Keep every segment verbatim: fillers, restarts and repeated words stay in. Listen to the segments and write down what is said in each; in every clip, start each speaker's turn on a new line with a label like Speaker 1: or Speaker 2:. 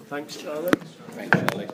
Speaker 1: Thanks, Charlie.
Speaker 2: Thanks, Charlie.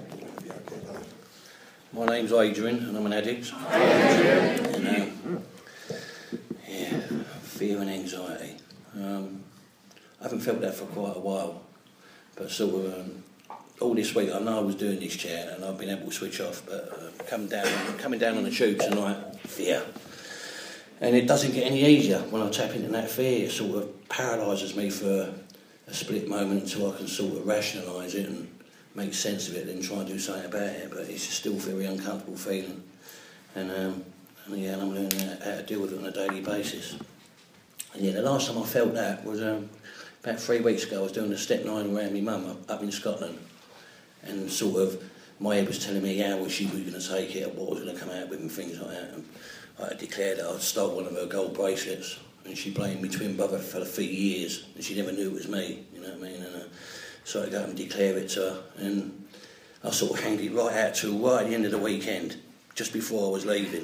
Speaker 2: My name's Adrian, and I'm an addict.
Speaker 1: Adrian.
Speaker 2: And, um, yeah, fear and anxiety. Um, I haven't felt that for quite a while, but sort of um, all this week I know I was doing this chair and I've been able to switch off, but uh, coming down, coming down on the tube tonight, fear. And it doesn't get any easier when I tap into that fear. It sort of paralyses me for a split moment until I can sort of rationalise it and make sense of it and try and do something about it. But it's still a very uncomfortable feeling. And, um, and yeah, I'm learning how to deal with it on a daily basis. And yeah, the last time I felt that was um, about three weeks ago. I was doing a step nine around my mum up, up in Scotland. And sort of my head was telling me how she was going to take it, what was going to come out with and things like that. And I declared that I'd stole one of her gold bracelets, and she blamed my twin brother for for years, and she never knew it was me, you know what I mean? And uh, so I go and declare it to her, and I sort of hanged it right out to right at the end of the weekend, just before I was leaving.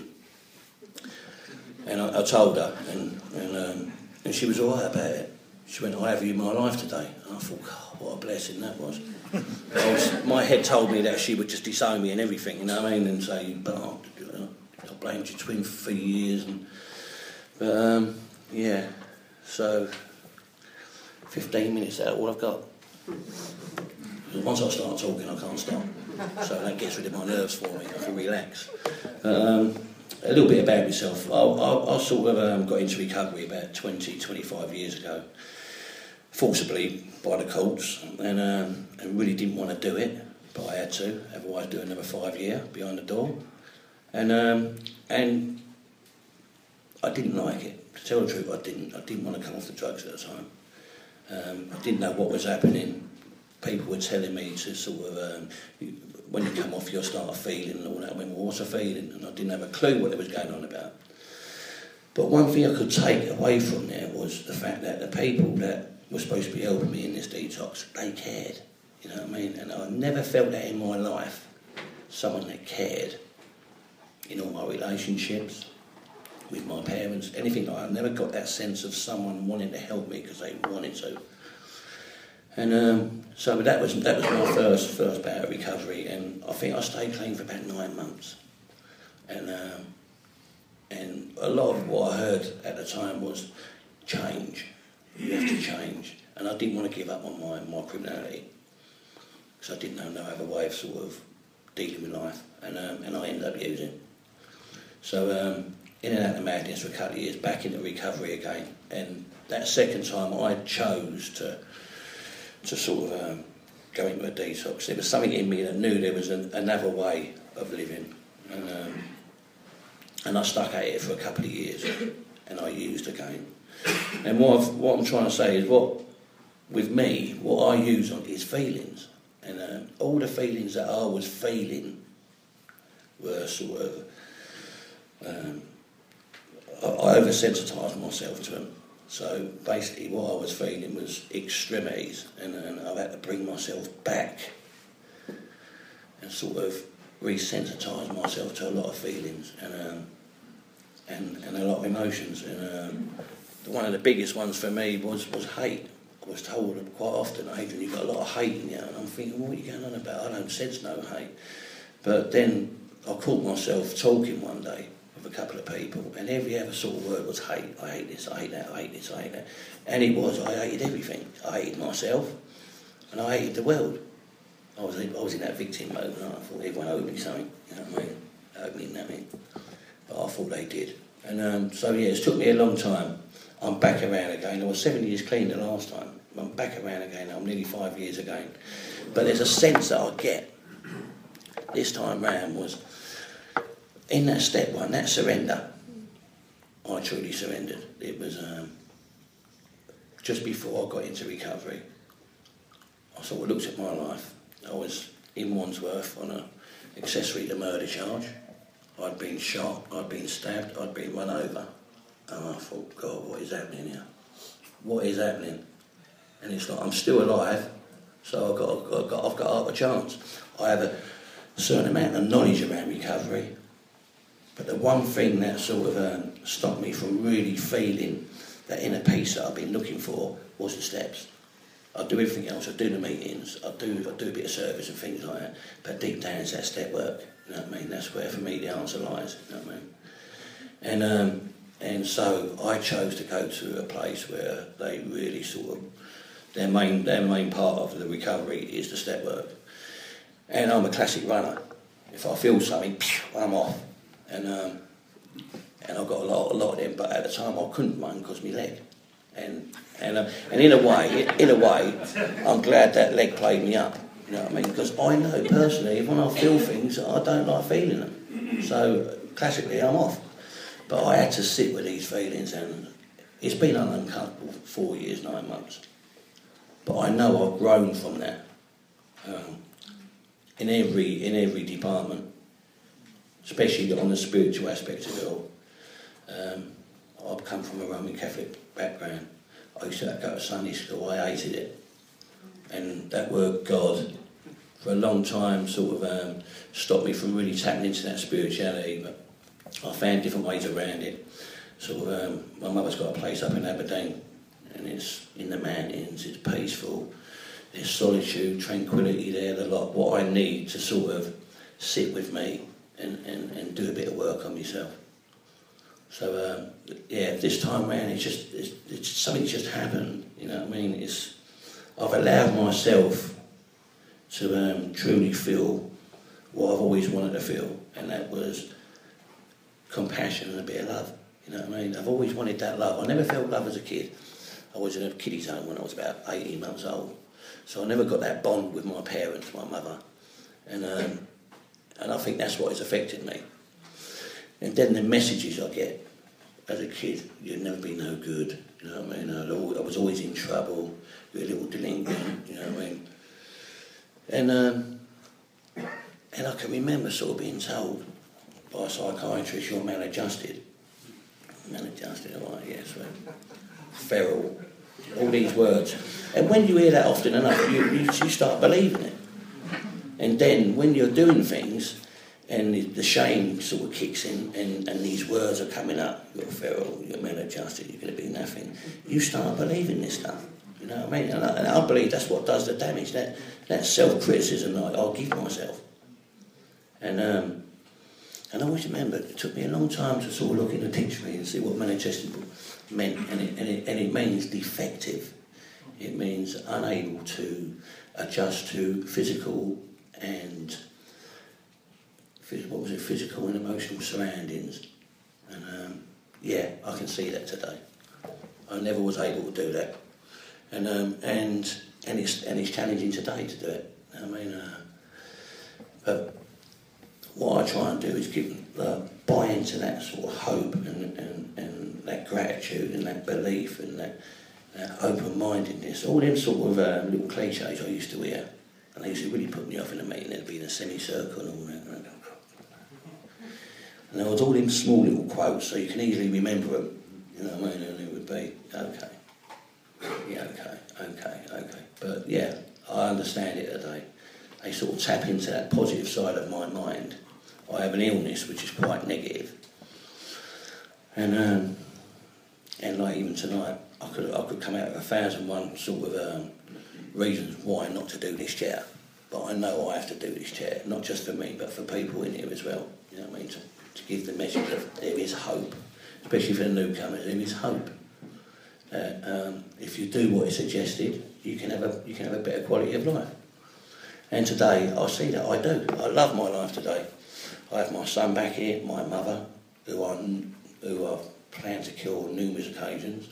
Speaker 2: And I, I told her, and and, um, and she was all right about it. She went, I have you in my life today. And I thought, God, what a blessing that was. I was. My head told me that she would just disown me and everything, you know what I mean, and say, but I, I blamed your twin for years. And, but, um, yeah, so fifteen minutes out, all I've got. Once I start talking, I can't stop. So that gets rid of my nerves for me. I can relax. Um, a little bit about myself. I, I, I sort of um, got into recovery about twenty, twenty-five years ago, forcibly by the courts, and, um, and really didn't want to do it, but I had to, otherwise do another five year behind the door. And um, and I didn't like it. To tell the truth, I didn't. I didn't want to come off the drugs at the time. Um, I didn't know what was happening. People were telling me to sort of, um, when you come off, you'll start feeling and all that. I went, well, what's a feeling? And I didn't have a clue what it was going on about. But one thing I could take away from there was the fact that the people that were supposed to be helping me in this detox, they cared. You know what I mean? And I never felt that in my life. Someone that cared in all my relationships, with my parents, anything like that. I never got that sense of someone wanting to help me because they wanted to. And um, so that was that was my first first bout of recovery, and I think I stayed clean for about nine months. And um, and a lot of what I heard at the time was change. You have to change, and I didn't want to give up on my my criminality because I didn't know no other way of sort of dealing with life, and um, and I ended up using. So um, in and out of madness for a couple of years, back into recovery again, and that second time I chose to. to sort of um, go into a detox. There was something in me that knew there was an, another way of living, and um, and I stuck at it for a couple of years, and I used again. And what I've, what I'm trying to say is, what with me, what I use on is feelings, and um, all the feelings that I was feeling were sort of um, I, I oversensitised myself to them. So basically what I was feeling was extremities, and, and I had to bring myself back and sort of resensitise myself to a lot of feelings and um, and, and a lot of emotions. And um, one of the biggest ones for me was, was hate. I was told quite often, Adrian, you've got a lot of hate in you, and I'm thinking, what are you going on about? I don't sense no hate. But then I caught myself talking one day with a couple of people, and every other sort of word was hate. I hate this, I hate that, I hate this, I hate that. And it was, I hated everything. I hated myself, and I hated the world. I was I was in that victim mode, and I thought everyone owed me something, you know what I mean? Owed me nothing. But I thought they did. And um, so yeah, it took me a long time. I'm back around again. I was seven years clean the last time. I'm back around again. I'm nearly five years again. But there's a sense that I get this time round was, in that step one, that surrender, I truly surrendered. It was um, just before I got into recovery. I sort of looked at my life. I was in Wandsworth on an accessory to murder charge. I'd been shot, I'd been stabbed, I'd been run over. And I thought, God, what is happening here? What is happening? And it's like, I'm still alive, so I've got, I've got, I've got half a chance. I have a certain amount of knowledge around recovery, but the one thing that sort of um, stopped me from really feeling that inner peace that I've been looking for was the steps. I do everything else. I do the meetings. I do I do a bit of service and things like that. But deep down, it's that step work. You know what I mean? That's where for me the answer lies. You know what I mean? And um, and so I chose to go to a place where they really sort of their main their main part of the recovery is the step work. And I'm a classic runner. If I feel something, I'm off. And um, and I've got a lot a lot of them. But at the time, I couldn't run because my leg. And and uh, and in a way, in a way, I'm glad that leg played me up. You know what I mean? Because I know personally, when I feel things, I don't like feeling them. So classically, I'm off. But I had to sit with these feelings, and it's been an uncomfortable four years, nine months. But I know I've grown from that um, in every in every department, especially on the spiritual aspect of it all. Um, I've come from a Roman Catholic background. I used to go to Sunday school. I hated it, and that word God, for a long time, sort of um, stopped me from really tapping into that spirituality. But I found different ways around it. So um, my mother's got a place up in Aberdeen, and it's in the mountains. It's peaceful. There's solitude, tranquility there. The lot what I need to sort of sit with me and, and, and do a bit of work on myself. So um, yeah, this time round, it's just it's, it's something just happened. You know what I mean? It's I've allowed myself to um, truly feel what I've always wanted to feel, and that was compassion and a bit of love. You know what I mean? I've always wanted that love. I never felt love as a kid. I was in a kiddie's home when I was about eighteen months old, so I never got that bond with my parents, my mother, and um, and I think that's what has affected me. And then the messages I get as a kid, you'd never be no good, you know what I mean? I'd always, I was always in trouble, you're a little delinquent, you know what I mean? And um, and I can remember sort of being told by a psychiatrist, you're maladjusted. Maladjusted, all right, yes, right. Feral, all these words. And when you hear that often enough, you, you, you start believing it. And then when you're doing things, and the shame sort of kicks in, and, and these words are coming up, you're feral, you're maladjusted, you're going to be nothing, you start believing this stuff, you know what I mean? And I, and I believe that's what does the damage, that, that self-criticism that I'll give myself. And um, and I always remember, it took me a long time to sort of look in the dictionary and see what maladjusted meant, and it, and it, and it means defective. It means unable to adjust to physical and what was it, physical and emotional surroundings. And um, yeah, I can see that today. I never was able to do that. And um, and and it's and it's challenging today to do it. I mean, uh, but what I try and do is give uh, buy into that sort of hope and, and, and that gratitude and that belief and that, that open-mindedness. All them sort of uh, little cliches I used to hear, and they used to really put me off in a meeting. There'd be in a semicircle and all that. And there was all them small little quotes, so you can easily remember them. You know what I mean? And it would be, okay, yeah, okay, okay, okay. But yeah, I understand it today. They sort of tap into that positive side of my mind. I have an illness which is quite negative. And um, and like even tonight, I could I could come out with a thousand one sort of um, reasons why not to do this chair. But I know I have to do this chair, not just for me, but for people in here as well. You know what I mean? To, to give the message of there is hope, especially for the newcomers. There is hope. Uh, um, if you do what is suggested, you can have a you can have a better quality of life. And today, I see that I do. I love my life today. I have my son back here, my mother, who I who I've planned to kill on numerous occasions,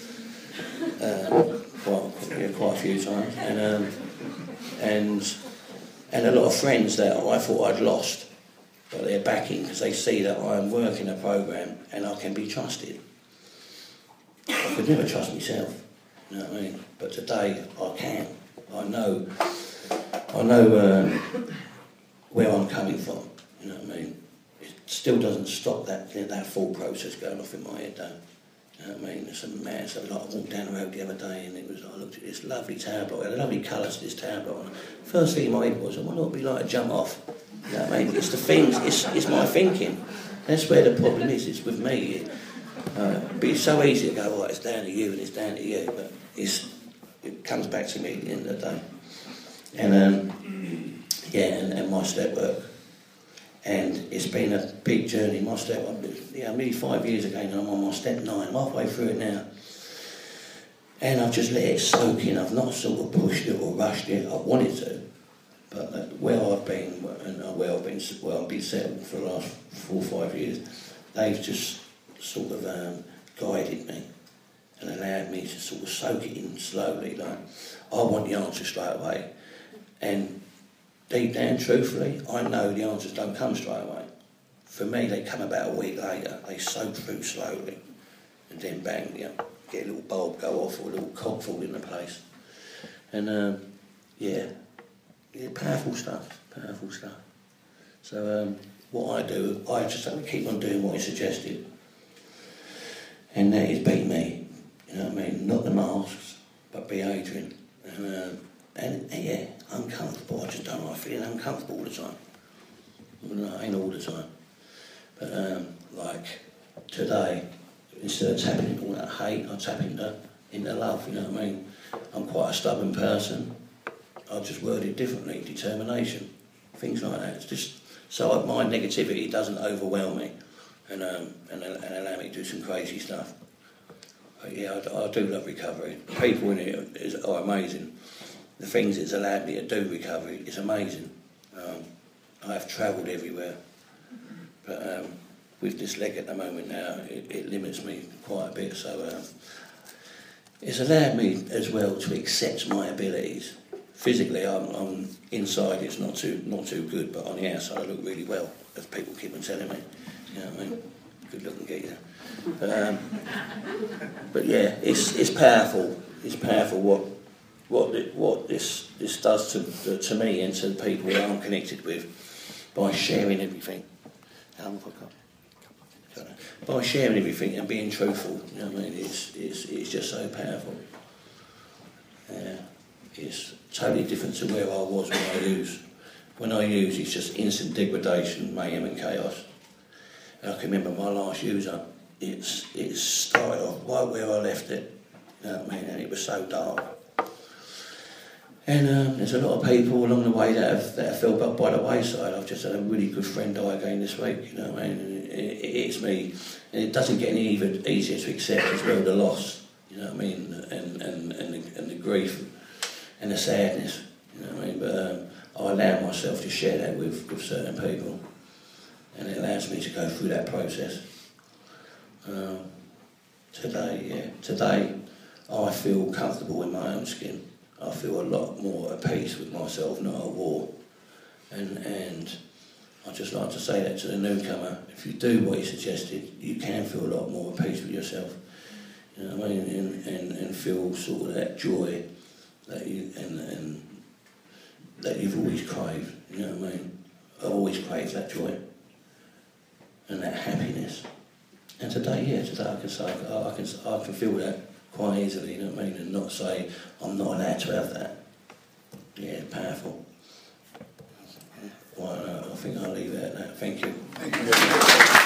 Speaker 2: um, quite yeah, quite a few times, and um, and and a lot of friends that I thought I'd lost, but they're backing because they see that I'm working a program and I can be trusted. I could never trust myself, you know what I mean? But today I can. I know. I know uh, where I'm coming from, you know what I mean? It still doesn't stop that that thought process going off in my head, though. You know what I mean? There's some man, so like I walked down the road the other day and it was, I looked at this lovely tower block, it had lovely colours to this tower block. And first thing in my head was, I wonder what it'd be like to jump off. You know what I mean? It's the things, it's, it's my thinking. That's where the problem is, it's with me. Uh, but it's so easy to go, well, it's down to you and it's down to you, but it's, it comes back to me at the end of the day. And um, yeah, and, and my step work. And it's been a big journey. My step, yeah, nearly five years ago, and I'm on my step nine. I'm halfway through it now. And I've just let it soak in. I've not sort of pushed it or rushed it. I wanted to. But uh, where I've been, and uh, where I've been, well, I've been settled for the last four or five years, they've just sort of um, guided me and allowed me to sort of soak it in slowly. Like, I want the answer straight away. And deep down, truthfully, I know the answers don't come straight away. For me, they come about a week later. They soak through slowly. And then bang, you know, get a little bulb go off or a little cock fall into place. And um, yeah, yeah, powerful stuff, powerful stuff. So um, what I do, I just have to keep on doing what he suggested. And that is be me, you know what I mean? Not the masks, but be Adrian. And, um, and yeah, uncomfortable, I just don't like feeling uncomfortable all the time. No, I ain't all the time. But um, like today, instead of tapping into all that hate, I tap into, into love, you know what I mean? I'm quite a stubborn person. I just word it differently, determination, things like that. It's just so my negativity doesn't overwhelm me and um, and, and allow me to do some crazy stuff. But yeah, I, I do love recovery. People in it is, are amazing. The things it's allowed me to do recovery is amazing. Um, I've travelled everywhere, but um, with this leg at the moment now, it, it limits me quite a bit. So uh, it's allowed me as well to accept my abilities. Physically, I'm, I'm inside. It's not too not too good, but on the outside, I look really well, as people keep on telling me. You know what I mean? Good looking geezer. But, um, but yeah, it's it's powerful. It's powerful what what it, what this this does to to me and to the people that I'm connected with by sharing everything. How long have I got? By sharing everything and being truthful. You know what I mean? It's it's it's just so powerful. Yeah. It's totally different to where I was when I use. When I use, it's just instant degradation, mayhem and chaos. And I can remember my last user, it's it started off right where I left it, you know what I mean, and it was so dark. And um, there's a lot of people along the way that have, that have fell back by the wayside. I've just had a really good friend die again this week, you know what I mean, and it, it, it hits me, and it doesn't get any even easier to accept as well, the loss, you know what I mean, and, and, and, the, and the grief. And the sadness, you know what I mean? But um, I allow myself to share that with, with certain people, and it allows me to go through that process. Um, today, yeah, today I feel comfortable in my own skin. I feel a lot more at peace with myself, not at war. And and I'd just like to say that to the newcomer: if you do what he suggested, you can feel a lot more at peace with yourself. You know what I mean? And and, and feel sort of that joy. That you and, and that you've always craved, you know what I mean? I've always craved that joy and that happiness. And today, yeah, today I can say I, I can I can feel that quite easily, you know what I mean, and not say I'm not allowed to have that. Yeah, powerful. Well, I think I'll leave it at that. Thank you.
Speaker 1: Thank you.